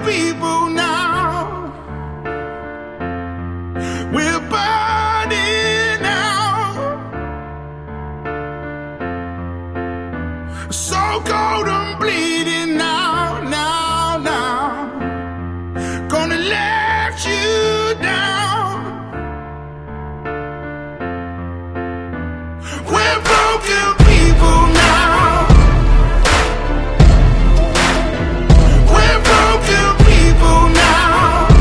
people now. We're burning out, so cold and bleeding now, now. Gonna let you down. We're broken people now. We're broken people now.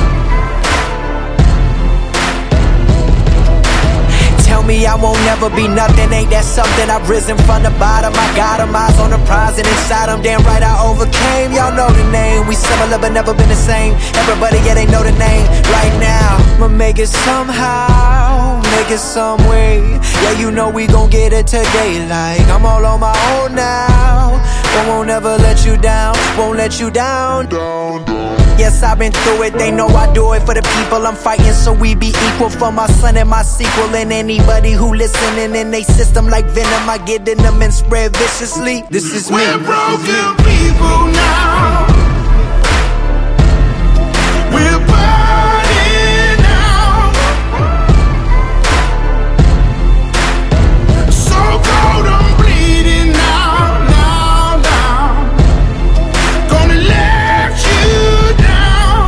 Tell me I won't never be nothing, ain't that something? I've risen from the bottom, I got 'em, eyes on the prize, and inside I'm damn right I overcame. Y'all know the name, we similar but never been the same. Everybody, yeah, they know the name. Right now, I'ma make it somehow, make it some way. Yeah, you know we gon' get it today. Like, I'm all on my own now, but won't ever let you down, won't let you down. Yes, I've been through it, they know I do it for the people I'm fighting, so we be equal. For my son and my sequel, and anybody who listening in they system like venom, I get in them and spread viciously. This is me. We're broken people now. We're burning out, so cold and bleeding now, now. Gonna let you down.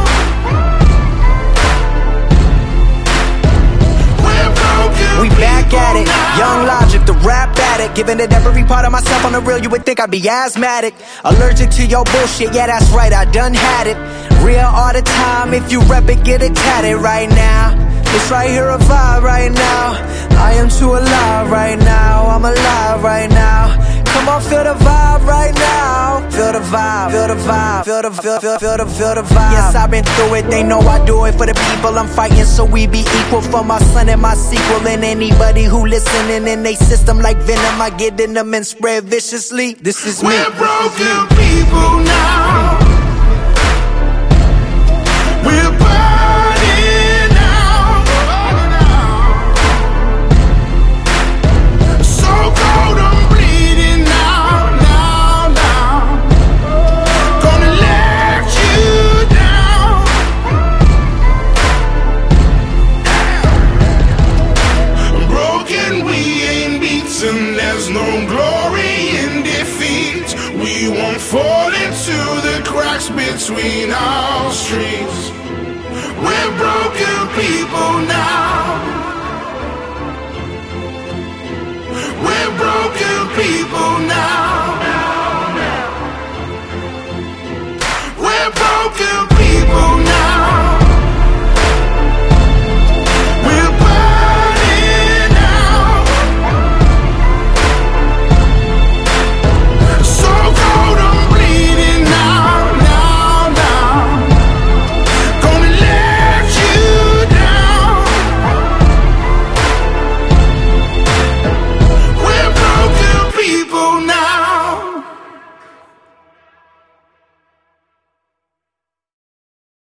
We're broken. We back people at it, now. Young Logic, the rap addict, giving it every part of myself on the real. You would think I'd be asthmatic, allergic to your bullshit. Yeah, that's right, I done had it. Real all the time, if you rep it, get it tatted right now. It's right here, a vibe right now. I am too alive right now, I'm alive right now. Come on, feel the vibe right now. Feel the vibe, feel the vibe, feel the vibe. Yes, I've been through it, they know I do it for the people I'm fighting, so we be equal. For my son and my sequel, and anybody who listening in they system like venom, I get in them and spread viciously. This is me. We're broken people now. We're burning out, so cold and bleeding now, now. Gonna let you down. Broken, we ain't beaten. There's no glory in defeat. We won't fall into the cracks between our streets. We're broken people now. We're broken people now. We're broken people.